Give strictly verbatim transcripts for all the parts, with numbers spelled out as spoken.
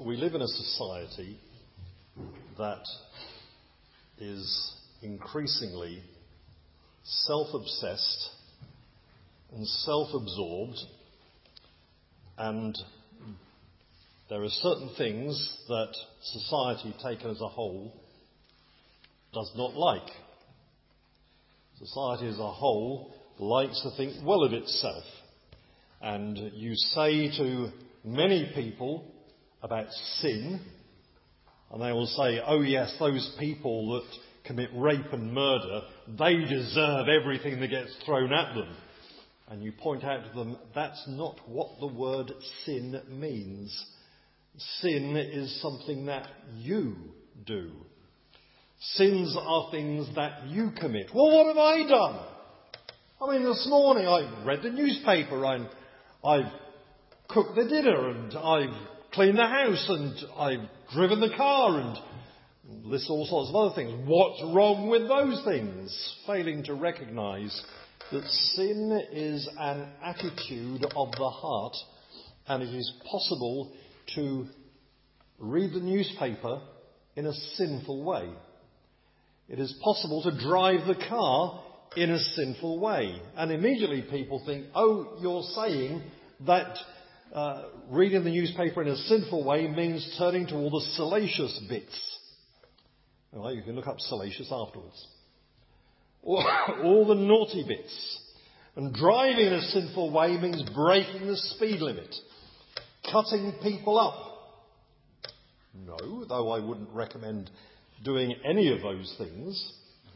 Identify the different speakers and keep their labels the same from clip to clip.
Speaker 1: We live in a society that is increasingly self-obsessed and self-absorbed, and there are certain things that society taken as a whole does not like. Society as a whole likes to think well of itself, and you say to many people about sin, and they will say, oh yes, those people that commit rape and murder, they deserve everything that gets thrown at them. And you point out to them, that's not what the word sin means. Sin is something that you do. Sins are things that you commit. Well, what have I done? I mean, this morning I read the newspaper and I've cooked the dinner and I've cleaned the house and I've driven the car and list all sorts of other things. What's wrong with those things? Failing to recognise that sin is an attitude of the heart, and it is possible to read the newspaper in a sinful way. It is possible to drive the car in a sinful way. And immediately people think, oh, you're saying that uh, reading the newspaper in a sinful way means turning to all the salacious bits. Well, you can look up salacious afterwards. Or all the naughty bits. And driving in a sinful way means breaking the speed limit, cutting people up. No, though I wouldn't recommend doing any of those things.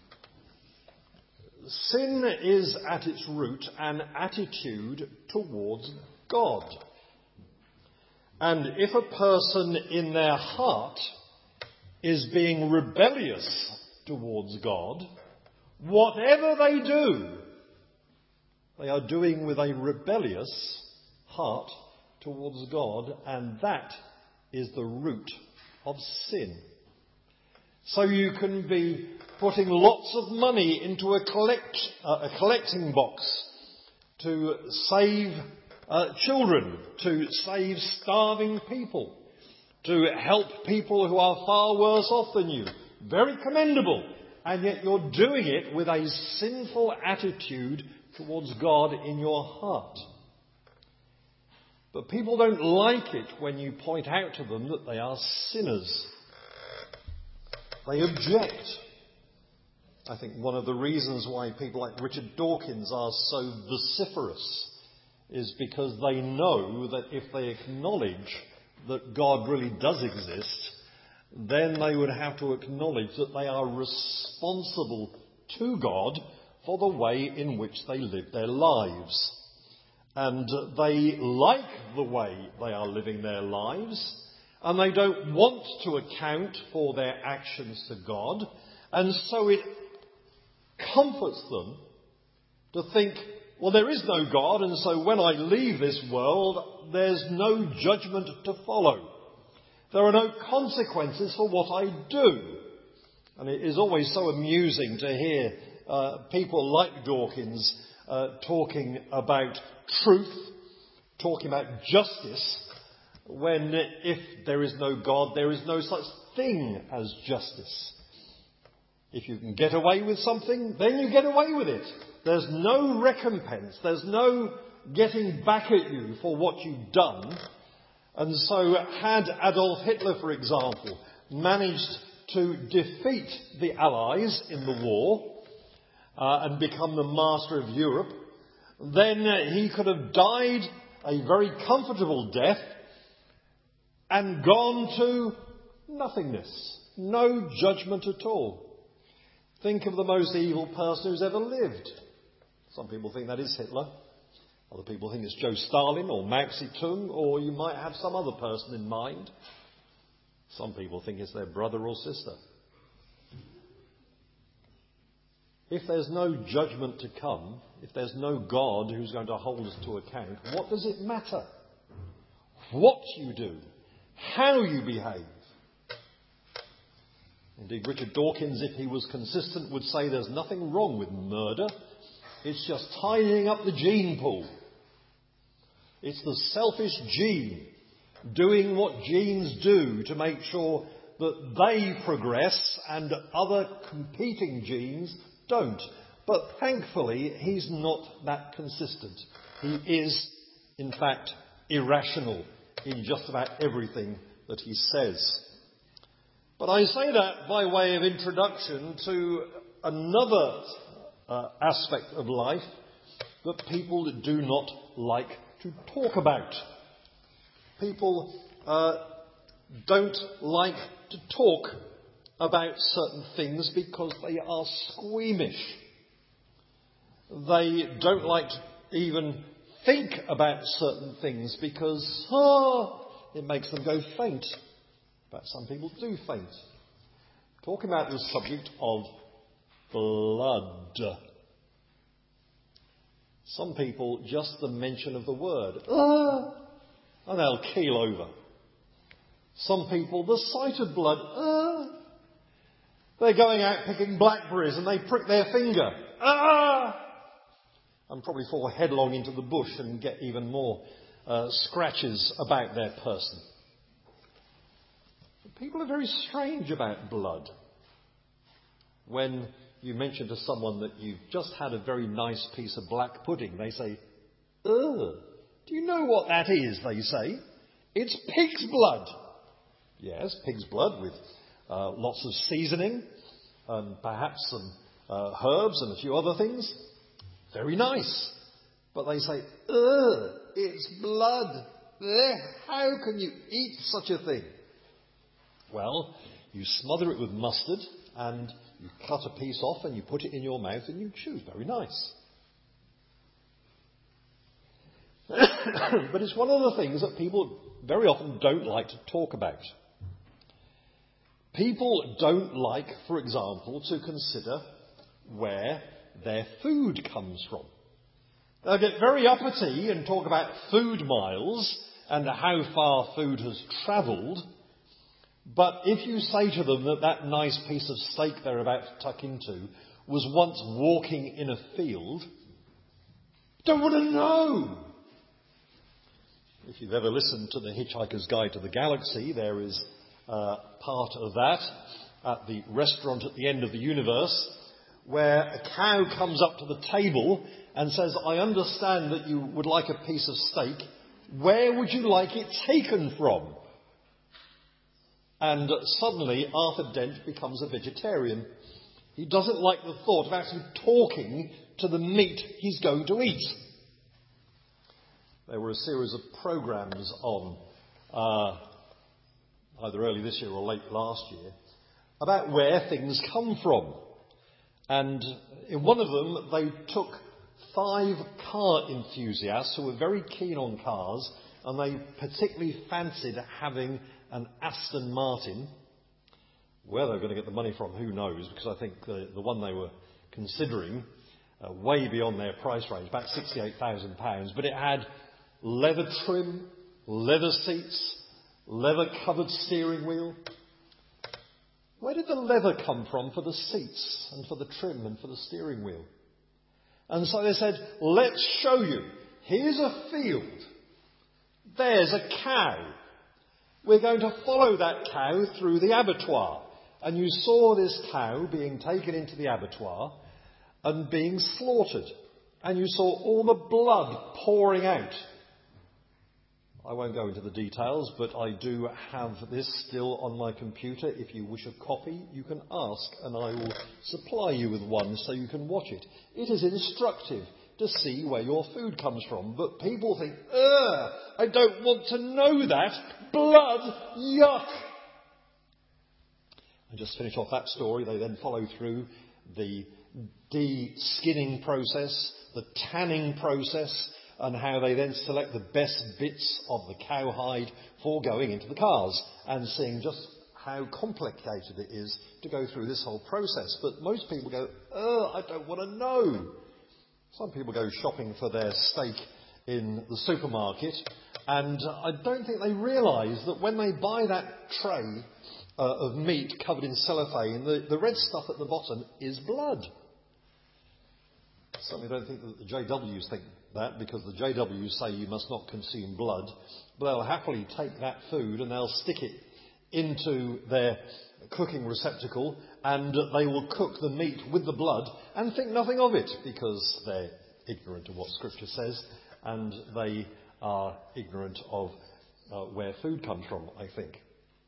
Speaker 1: Sin is at its root an attitude towards God. And if a person in their heart is being rebellious towards God, whatever they do, they are doing with a rebellious heart towards God, and that is the root of sin. So you can be putting lots of money into a, collect, uh, a collecting box to save uh, children, to save starving people, to help people who are far worse off than you. Very commendable. And yet you're doing it with a sinful attitude towards God in your heart. But people don't like it when you point out to them that they are sinners. They object. I think one of the reasons why people like Richard Dawkins are so vociferous is because they know that if they acknowledge that God really does exist, then they would have to acknowledge that they are responsible to God for the way in which they live their lives. And they like the way they are living their lives, and they don't want to account for their actions to God, and so it comforts them to think, well, there is no God, and so when I leave this world, there's no judgment to follow. There are no consequences for what I do. And it is always so amusing to hear uh, people like Dawkins uh, talking about truth, talking about justice, when if there is no God, there is no such thing as justice. If you can get away with something, then you get away with it. There's no recompense. There's no getting back at you for what you've done. And so had Adolf Hitler, for example, managed to defeat the Allies in the war uh, and become the master of Europe, then he could have died a very comfortable death and gone to nothingness. No judgment at all. Think of the most evil person who's ever lived. Some people think that is Hitler. Other people think it's Joe Stalin or Mao Zedong, or you might have some other person in mind. Some people think it's their brother or sister. If there's no judgment to come, if there's no God who's going to hold us to account, what does it matter? What you do, how you behave. Indeed, Richard Dawkins, if he was consistent, would say there's nothing wrong with murder. It's just tidying up the gene pool. It's the selfish gene doing what genes do to make sure that they progress and other competing genes don't. But thankfully, he's not that consistent. He is, in fact, irrational in just about everything that he says. But I say that by way of introduction to another uh, aspect of life that people do not like to talk about. People uh, don't like to talk about certain things because they are squeamish. They don't like to even think about certain things because, oh, it makes them go faint. In fact, some people do faint. Talking about the subject of blood. Some people, just the mention of the word, ah, and they'll keel over. Some people, the sight of blood, ah, they're going out picking blackberries and they prick their finger, ah, and probably fall headlong into the bush and get even more uh, scratches about their person. But people are very strange about blood. When you mention to someone that you've just had a very nice piece of black pudding, they say, ugh, do you know what that is, they say? It's pig's blood. Yes, pig's blood with uh, lots of seasoning and perhaps some uh, herbs and a few other things. Very nice. But they say, ugh, it's blood. Ugh, how can you eat such a thing? Well, you smother it with mustard and you cut a piece off and you put it in your mouth and you chew. Very nice. But it's one of the things that people very often don't like to talk about. People don't like, for example, to consider where their food comes from. They'll get very uppity and talk about food miles and how far food has travelled. But if you say to them that that nice piece of steak they're about to tuck into was once walking in a field, don't want to know. If you've ever listened to The Hitchhiker's Guide to the Galaxy, there is uh, part of that at the restaurant at the end of the universe where a cow comes up to the table and says, I understand that you would like a piece of steak. Where would you like it taken from? And suddenly Arthur Dent becomes a vegetarian. He doesn't like the thought of actually talking to the meat he's going to eat. There were a series of programmes on, uh, either early this year or late last year, about where things come from. And in one of them, they took five car enthusiasts who were very keen on cars, and they particularly fancied having an Aston Martin. Where they were going to get the money from, who knows, because I think the, the one they were considering, uh, way beyond their price range, about sixty-eight thousand pounds, but it had leather trim, leather seats, leather-covered steering wheel. Where did the leather come from for the seats and for the trim and for the steering wheel? And so they said, let's show you. Here's a field. There's a cow. We're going to follow that cow through the abattoir. And you saw this cow being taken into the abattoir and being slaughtered. And you saw all the blood pouring out. I won't go into the details, but I do have this still on my computer. If you wish a copy, you can ask, and I will supply you with one so you can watch it. It is instructive to see where your food comes from. But people think, ugh, I don't want to know that. Blood, yuck. And just finish off that story. They then follow through the de-skinning process, the tanning process, and how they then select the best bits of the cowhide for going into the cars, and seeing just how complicated it is to go through this whole process. But most people go, oh, I don't want to know. Some people go shopping for their steak in the supermarket, and I don't think they realise that when they buy that tray uh, of meat covered in cellophane, the, the red stuff at the bottom is blood. Certainly don't think that the J Ws think that, because the J Ws say you must not consume blood. But they'll happily take that food and they'll stick it into their cooking receptacle, and they will cook the meat with the blood and think nothing of it, because they're ignorant of what Scripture says, and they are ignorant of uh, where food comes from, I think.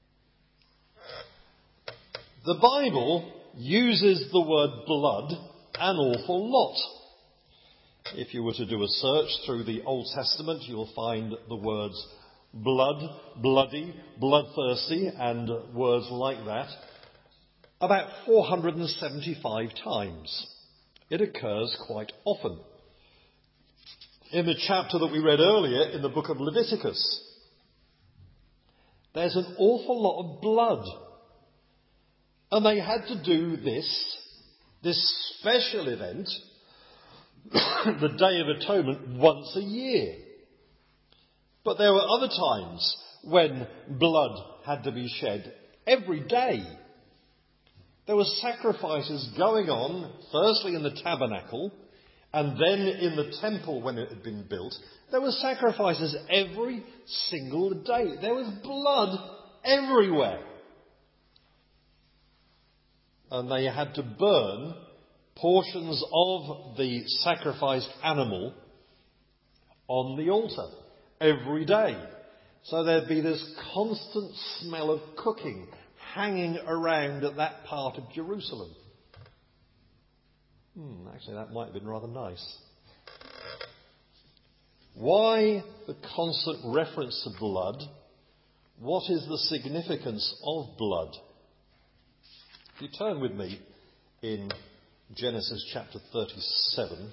Speaker 1: The Bible uses the word blood an awful lot. If you were to do a search through the Old Testament, you'll find the words blood, bloody, bloodthirsty, and words like that about four hundred seventy-five times. It occurs quite often. In the chapter that we read earlier in the book of Leviticus, there's an awful lot of blood. And they had to do this, this special event, the Day of Atonement, once a year. But there were other times when blood had to be shed every day. There were sacrifices going on, firstly in the tabernacle, and then in the temple when it had been built. There were sacrifices every single day. There was blood everywhere. And they had to burn portions of the sacrificed animal on the altar every day. So there'd be this constant smell of cooking hanging around at that part of Jerusalem. Hmm, actually, that might have been rather nice. Why the constant reference to blood? What is the significance of blood? If you turn with me in Genesis chapter thirty-seven,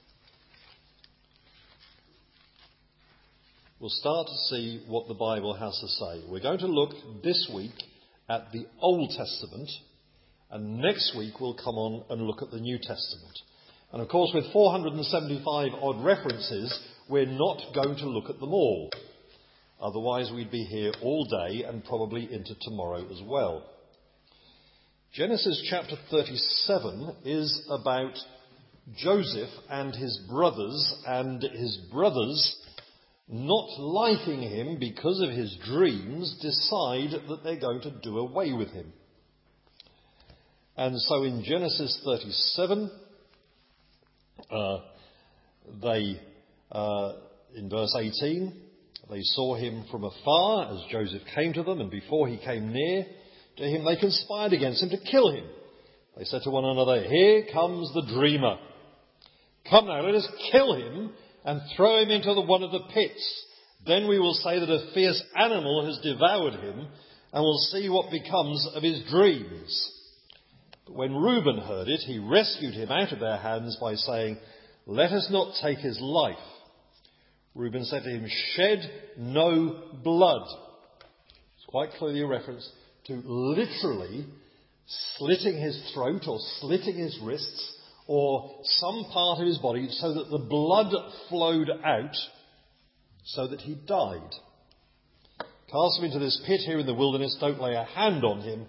Speaker 1: we'll start to see what the Bible has to say. We're going to look this week at the Old Testament, and next week we'll come on and look at the New Testament. And of course, with four hundred seventy-five odd references, we're not going to look at them all. Otherwise, we'd be here all day and probably into tomorrow as well. Genesis chapter thirty-seven is about Joseph and his brothers, and his brothers, not liking him because of his dreams, decide that they're going to do away with him. And so in Genesis thirty-seven, uh, they, uh, in verse eighteen, they saw him from afar as Joseph came to them, and before he came near to him, they conspired against him to kill him. They said to one another, "Here comes the dreamer. Come now, let us kill him and throw him into the, one of the pits. Then we will say that a fierce animal has devoured him, and we'll see what becomes of his dreams." But when Reuben heard it, he rescued him out of their hands by saying, "Let us not take his life." Reuben said to him, "Shed no blood." It's quite clearly a reference to literally slitting his throat or slitting his wrists or some part of his body so that the blood flowed out so that he died. "Cast him into this pit here in the wilderness, don't lay a hand on him."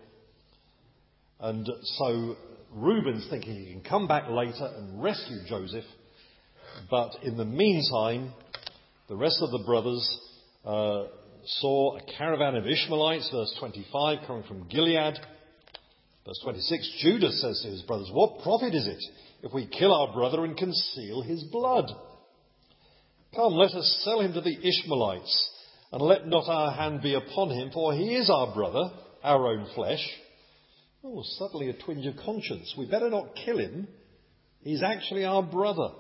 Speaker 1: And so Reuben's thinking he can come back later and rescue Joseph. But in the meantime, the rest of the brothers uh, saw a caravan of Ishmaelites, verse twenty-five, coming from Gilead. Verse twenty-six, Judah says to his brothers, "What profit is it if we kill our brother and conceal his blood? Come, let us sell him to the Ishmaelites, and let not our hand be upon him, for he is our brother, our own flesh." Oh, suddenly a twinge of conscience. We better not kill him. He's actually our brother.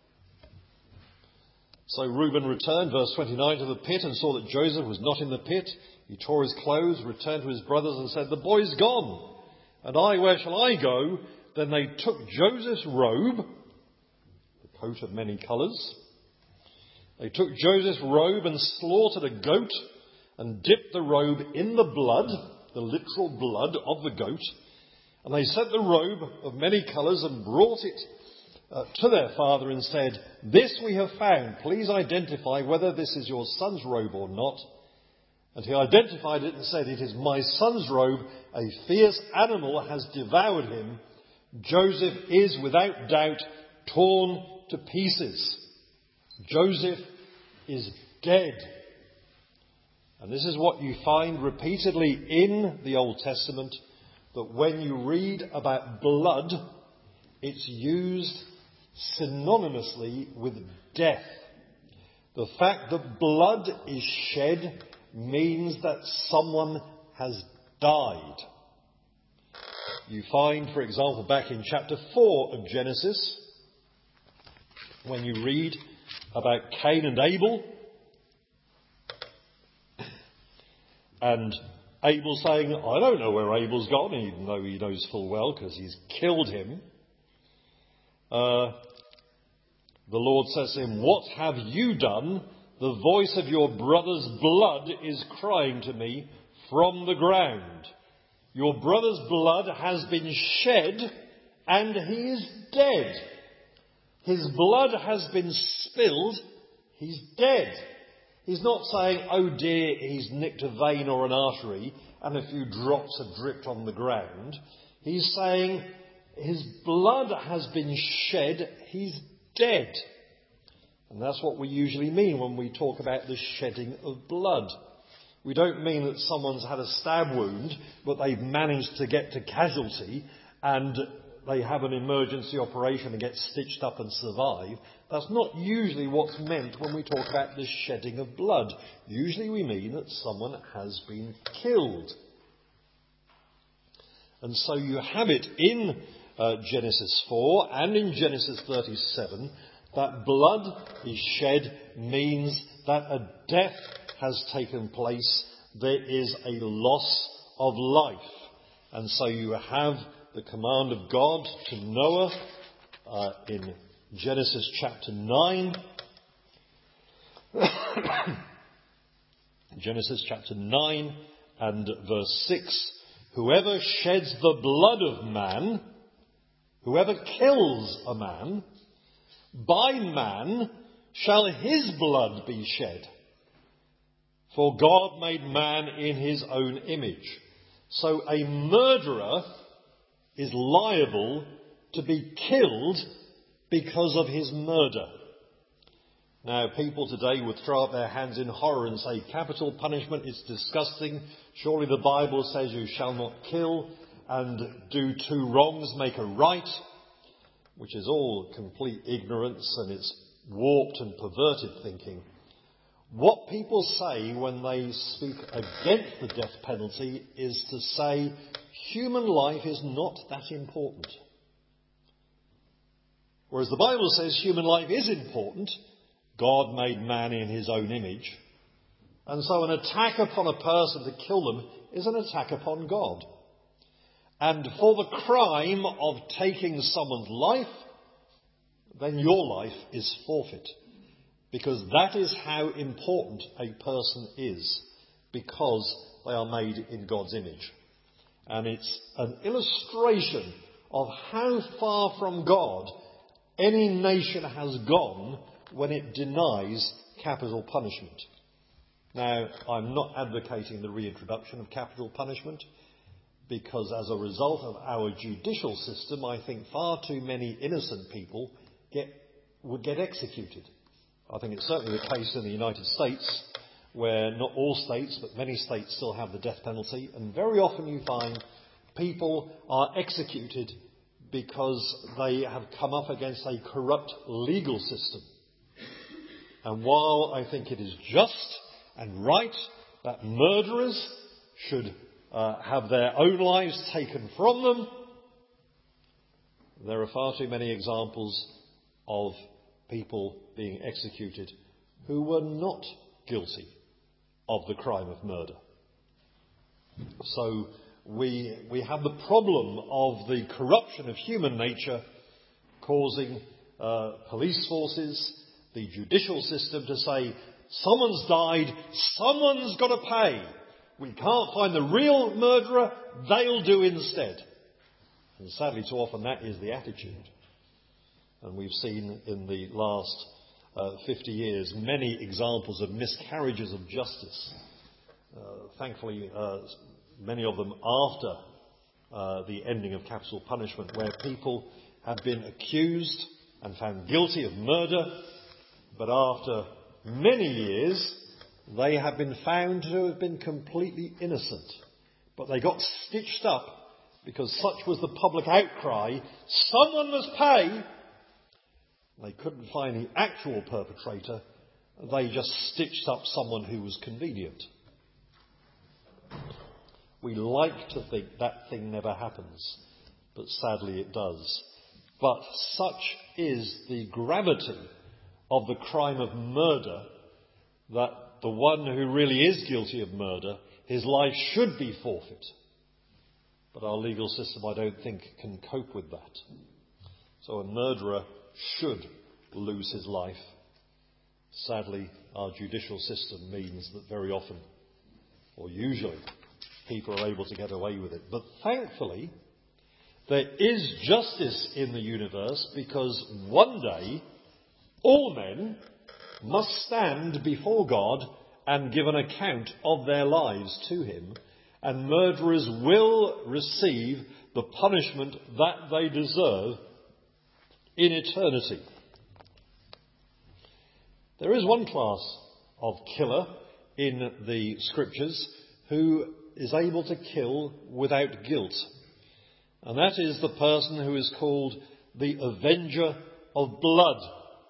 Speaker 1: So Reuben returned, verse twenty-nine, to the pit and saw that Joseph was not in the pit. He tore his clothes, returned to his brothers and said, "The boy's gone. And I, where shall I go?" Then they took Joseph's robe, the coat of many colours. They took Joseph's robe and slaughtered a goat and dipped the robe in the blood, the literal blood of the goat. And they set the robe of many colours and brought it uh, to their father and said, "This we have found. Please identify whether this is your son's robe or not." And he identified it and said, "It is my son's robe. A fierce animal has devoured him. Joseph is without doubt torn to pieces. Joseph is dead. And this is what you find repeatedly in the Old Testament, that when you read about blood, it's used synonymously with death. The fact that blood is shed means that someone has died. You find, for example, back in chapter four of Genesis, when you read about Cain and Abel, and Abel saying, I don't know where Abel's gone, even though he knows full well because he's killed him. Uh, the Lord says to him, what have you done? The voice of your brother's blood is crying to me from the ground. Your brother's blood has been shed and he is dead. His blood has been spilled. He's dead. He's not saying, oh dear, he's nicked a vein or an artery and a few drops have dripped on the ground. He's saying his blood has been shed. He's dead. And that's what we usually mean when we talk about the shedding of blood. We don't mean that someone's had a stab wound, but they've managed to get to casualty and they have an emergency operation and get stitched up and survive. That's not usually what's meant when we talk about the shedding of blood. Usually we mean that someone has been killed. And so you have it in uh, Genesis four and in Genesis thirty-seven that blood is shed means that a death has taken place. There is a loss of life. And so you have the command of God to Noah uh, in Genesis chapter nine. Genesis chapter nine and verse six. Whoever sheds the blood of man, whoever kills a man, by man shall his blood be shed. For God made man in his own image. So a murderer is liable to be killed because of his murder. Now, people today would throw up their hands in horror and say, capital punishment is disgusting. Surely the Bible says you shall not kill, and do two wrongs make a right, which is all complete ignorance and it's warped and perverted thinking. What people say when they speak against the death penalty is to say human life is not that important. Whereas the Bible says human life is important. God made man in his own image. And so an attack upon a person to kill them is an attack upon God. And for the crime of taking someone's life, then your life is forfeit. Because that is how important a person is. Because they are made in God's image. And it's an illustration of how far from God any nation has gone when it denies capital punishment. Now, I'm not advocating the reintroduction of capital punishment, because as a result of our judicial system, I think far too many innocent people get, would get executed. I think it's certainly the case in the United States, where not all states, but many states still have the death penalty, and very often you find people are executed because they have come up against a corrupt legal system. And while I think it is just and right that murderers should uh, have their own lives taken from them, there are far too many examples of people being executed who were not guilty of the crime of murder. So we, we have the problem of the corruption of human nature causing uh, police forces, the judicial system to say, someone's died, someone's got to pay. We can't find the real murderer, they'll do instead. And sadly, too often that is the attitude. And we've seen in the last uh, fifty years many examples of miscarriages of justice. Uh, thankfully, uh, many of them after uh, the ending of capital punishment, where people have been accused and found guilty of murder, but after many years they have been found to have been completely innocent. But they got stitched up because such was the public outcry, someone must pay. They couldn't find the actual perpetrator. They just stitched up someone who was convenient. We like to think that thing never happens, but sadly it does. But such is the gravity of the crime of murder that the one who really is guilty of murder, his life should be forfeit. But our legal system, I don't think, can cope with that. So a murderer should lose his life. Sadly, our judicial system means that very often, or usually, people are able to get away with it. But thankfully, there is justice in the universe, because one day all men must stand before God and give an account of their lives to him, and murderers will receive the punishment that they deserve in eternity. There is one class of killer in the scriptures who is able to kill without guilt. And that is the person who is called the avenger of blood.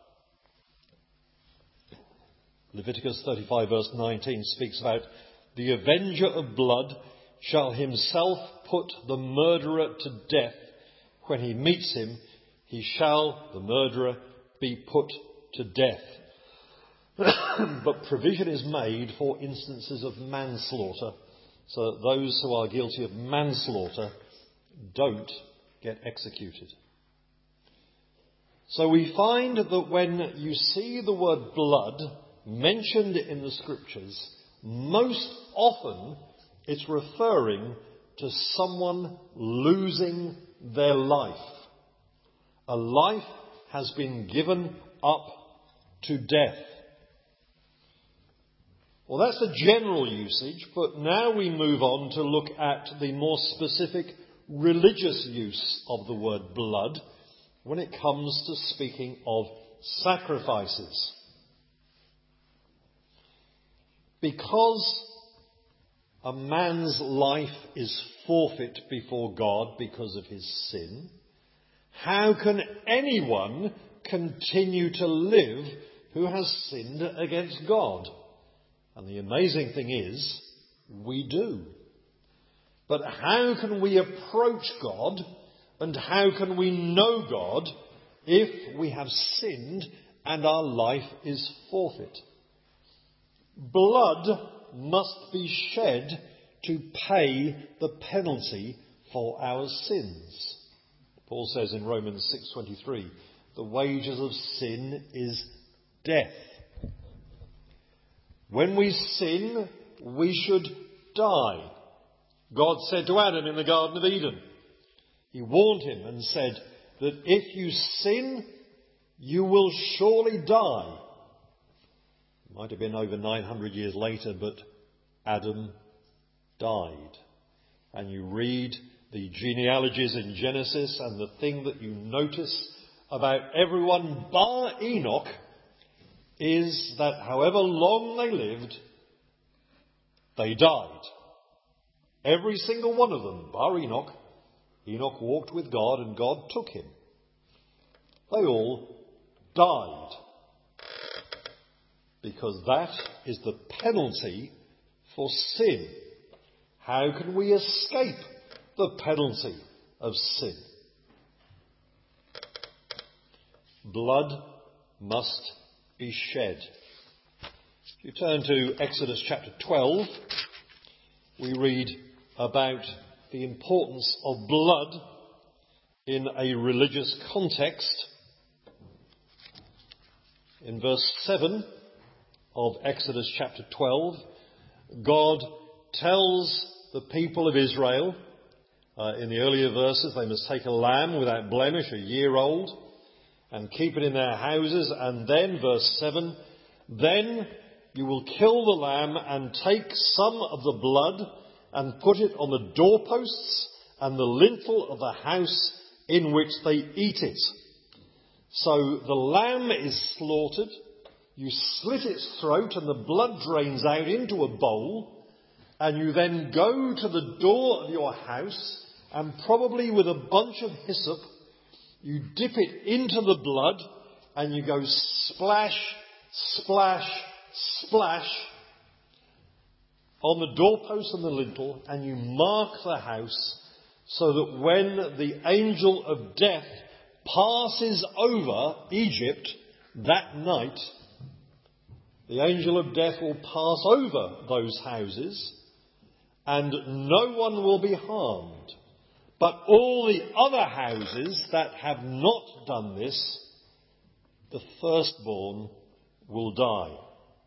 Speaker 1: Leviticus thirty-five verse nineteen speaks about the avenger of blood shall himself put the murderer to death. When he meets him, he shall, the murderer, be put to death. But provision is made for instances of manslaughter, so that those who are guilty of manslaughter don't get executed. So we find that when you see the word blood mentioned in the scriptures, most often it's referring to someone losing their life. A life has been given up to death. Well, that's the general usage, but now we move on to look at the more specific religious use of the word blood when it comes to speaking of sacrifices. Because a man's life is forfeit before God because of his sin, how can anyone continue to live who has sinned against God? And the amazing thing is, we do. But how can we approach God, and how can we know God if we have sinned and our life is forfeit? Blood must be shed to pay the penalty for our sins. Paul says in Romans six twenty-three, the wages of sin is death. When we sin, we should die. God said to Adam in the Garden of Eden, he warned him and said that if you sin, you will surely die. It might have been over nine hundred years later, but Adam died. And you read the genealogies in Genesis, and the thing that you notice about everyone bar Enoch is that however long they lived, they died. Every single one of them, bar Enoch. Enoch walked with God and God took him. They all died. Because that is the penalty for sin. How can we escape the penalty of sin? Blood must be shed. If you turn to Exodus chapter twelve, we read about the importance of blood in a religious context. In verse seven of Exodus chapter twelve, God tells the people of Israel, uh, in the earlier verses, they must take a lamb without blemish, a year old, and keep it in their houses. And then, verse seven, then you will kill the lamb and take some of the blood and put it on the doorposts and the lintel of the house in which they eat it. So the lamb is slaughtered, you slit its throat and the blood drains out into a bowl, and you then go to the door of your house and probably with a bunch of hyssop, you dip it into the blood and you go splash, splash, splash on the doorpost and the lintel, and you mark the house so that when the angel of death passes over Egypt that night, the angel of death will pass over those houses and no one will be harmed. But all the other houses that have not done this, the firstborn will die.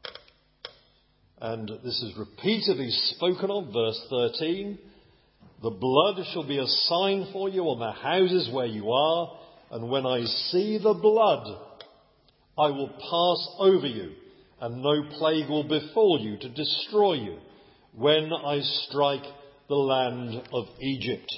Speaker 1: And this is repeatedly spoken of, verse thirteen. The blood shall be a sign for you on the houses where you are, and when I see the blood, I will pass over you, and no plague will befall you to destroy you when I strike the land of Egypt.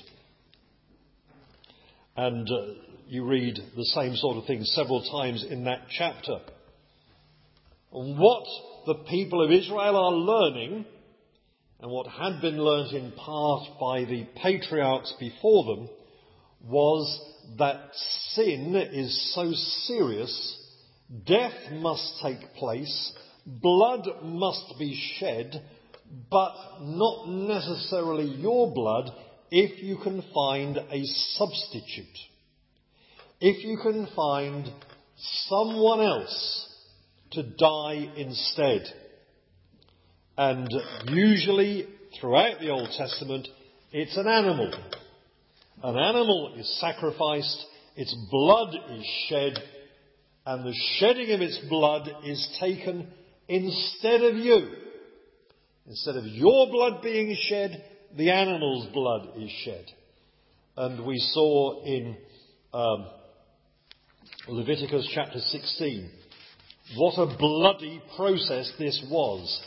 Speaker 1: And uh, you read the same sort of thing several times in that chapter. And what the people of Israel are learning, and what had been learnt in part by the patriarchs before them, was that sin is so serious, death must take place, blood must be shed, but not necessarily your blood if you can find a substitute. If you can find someone else to die instead. And usually, throughout the Old Testament, it's an animal. An animal is sacrificed, its blood is shed, and the shedding of its blood is taken instead of you. Instead of your blood being shed, the animal's blood is shed. And we saw in um, Leviticus chapter sixteen what a bloody process this was.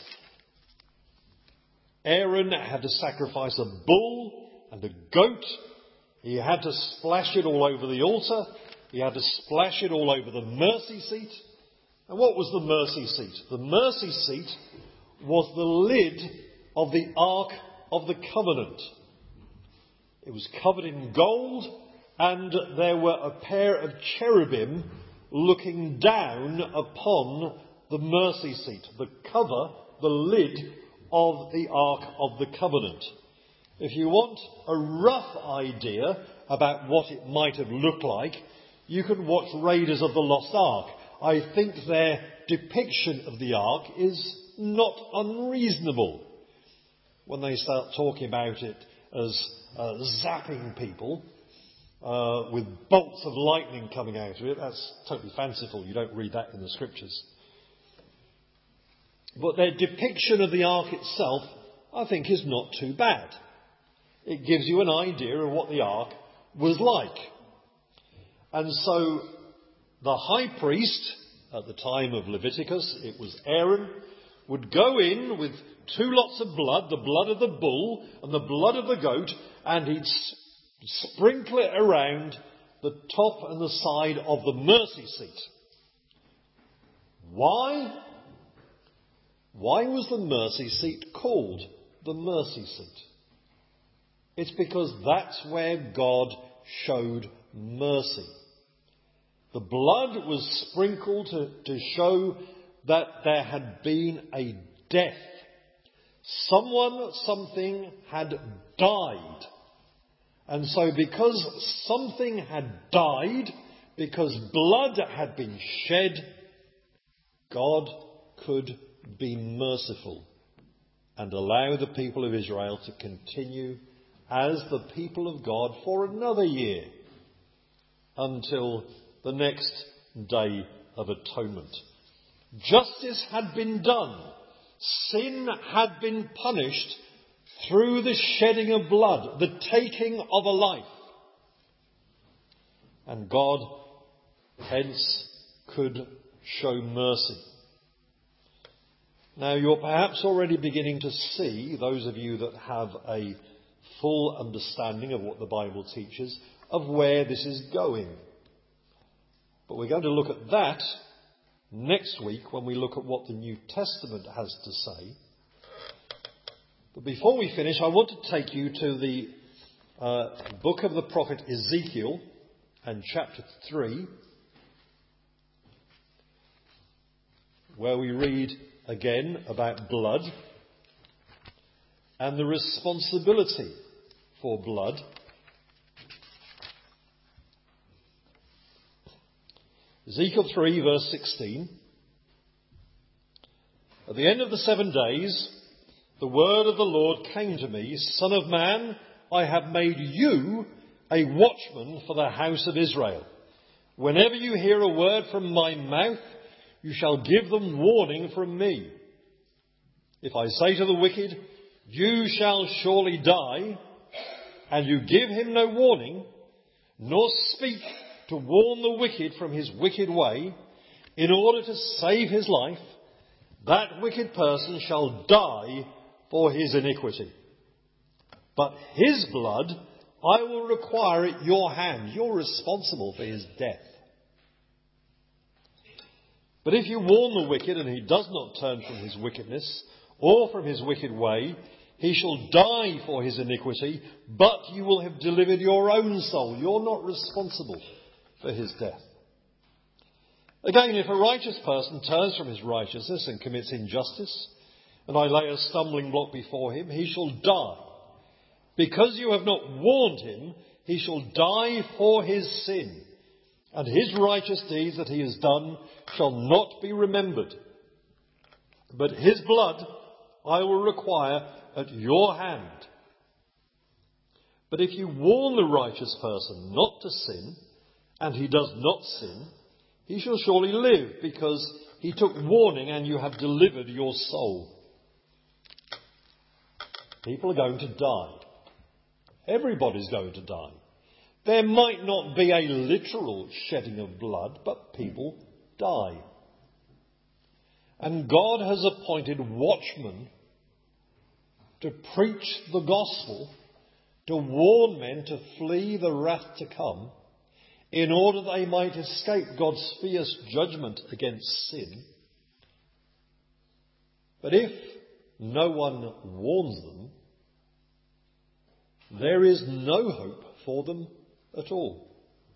Speaker 1: Aaron had to sacrifice a bull and a goat. He had to splash it all over the altar. He had to splash it all over the mercy seat. And what was the mercy seat? The mercy seat was the lid of the Ark of the Covenant. It was covered in gold, and there were a pair of cherubim looking down upon the mercy seat, the cover, the lid of the Ark of the Covenant. If you want a rough idea about what it might have looked like, you can watch Raiders of the Lost Ark. I think their depiction of the Ark is not unreasonable. When they start talking about it as uh, zapping people uh, with bolts of lightning coming out of it, that's totally fanciful. You don't read that in the scriptures. But their depiction of the ark itself, I think, is not too bad. It gives you an idea of what the ark was like. And so the high priest, at the time of Leviticus, it was Aaron, would go in with two lots of blood, the blood of the bull and the blood of the goat, and he'd sprinkle it around the top and the side of the mercy seat. Why? Why was the mercy seat called the mercy seat? It's because that's where God showed mercy. The blood was sprinkled to, to show that there had been a death. Someone, something had died. And so because something had died, because blood had been shed, God could be merciful and allow the people of Israel to continue as the people of God for another year until the next day of atonement. Justice had been done. Sin had been punished through the shedding of blood, the taking of a life. And God hence could show mercy. Now you're perhaps already beginning to see, those of you that have a full understanding of what the Bible teaches, of where this is going. But we're going to look at that next week when we look at what the New Testament has to say. But before we finish, I want to take you to the uh, book of the prophet Ezekiel and chapter three, where we read again about blood and the responsibility for blood. Ezekiel three, verse sixteen. At the end of the seven days, the word of the Lord came to me, Son of man, I have made you a watchman for the house of Israel. Whenever you hear a word from my mouth, you shall give them warning from me. If I say to the wicked, you shall surely die, and you give him no warning, nor speak to warn the wicked from his wicked way, in order to save his life, that wicked person shall die for his iniquity. But his blood I will require at your hand. You're responsible for his death. But if you warn the wicked and he does not turn from his wickedness or from his wicked way, he shall die for his iniquity, but you will have delivered your own soul. You're not responsible for his death. Again, if a righteous person turns from his righteousness and commits injustice, and I lay a stumbling block before him, he shall die. Because you have not warned him, he shall die for his sin, and his righteous deeds that he has done shall not be remembered. But his blood I will require at your hand. But if you warn the righteous person not to sin, and he does not sin, he shall surely live, because he took warning and you have delivered your soul. People are going to die. Everybody's going to die. There might not be a literal shedding of blood, but people die. And God has appointed watchmen to preach the gospel, to warn men to flee the wrath to come, in order they might escape God's fierce judgment against sin. But if no one warns them, there is no hope for them at all.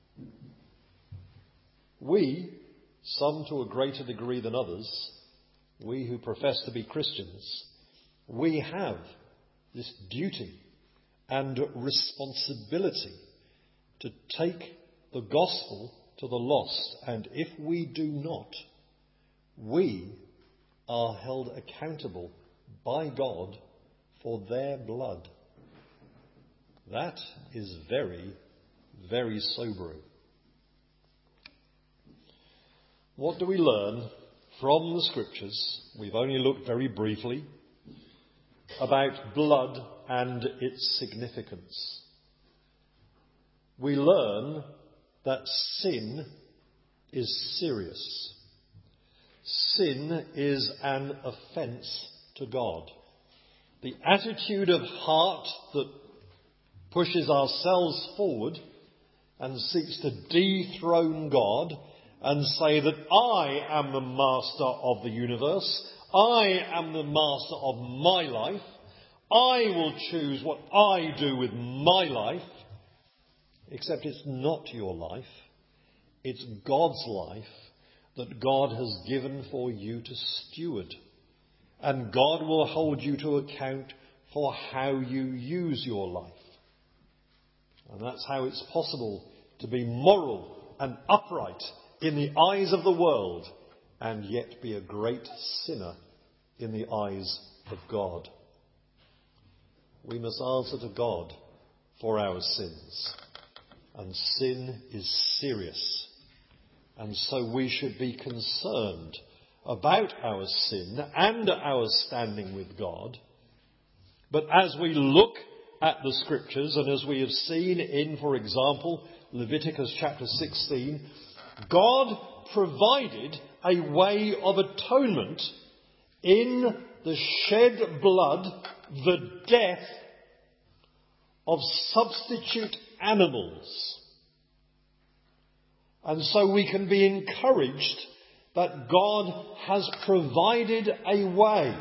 Speaker 1: We, some to a greater degree than others, we who profess to be Christians, we have this duty and responsibility to take the gospel to the lost. And if we do not, we are held accountable by God for their blood. That is very, very sobering. What do we learn from the scriptures? We've only looked very briefly about blood and its significance. We learn that sin is serious. Sin is an offence to God. The attitude of heart that pushes ourselves forward and seeks to dethrone God and say that I am the master of the universe, I am the master of my life, I will choose what I do with my life, except it's not your life, it's God's life that God has given for you to steward. And God will hold you to account for how you use your life. And that's how it's possible to be moral and upright in the eyes of the world and yet be a great sinner in the eyes of God. We must answer to God for our sins. And sin is serious. And so we should be concerned about our sin and our standing with God. But as we look at the scriptures, and as we have seen in, for example, Leviticus chapter sixteen, God provided a way of atonement in the shed blood, the death of substitute animals. And so we can be encouraged that God has provided a way.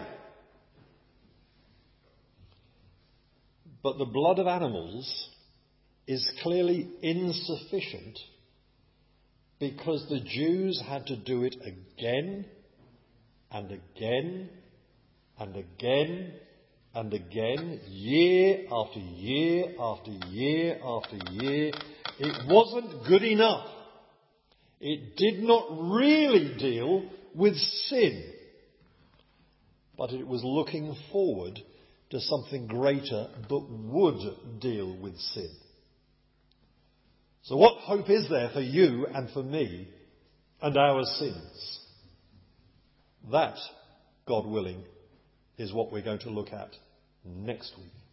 Speaker 1: But the blood of animals is clearly insufficient, because the Jews had to do it again and again and again and again, year after year after year after year. It wasn't good enough. It did not really deal with sin, but it was looking forward to something greater that would deal with sin. So what hope is there for you and for me and our sins? That, God willing, is what we're going to look at next week.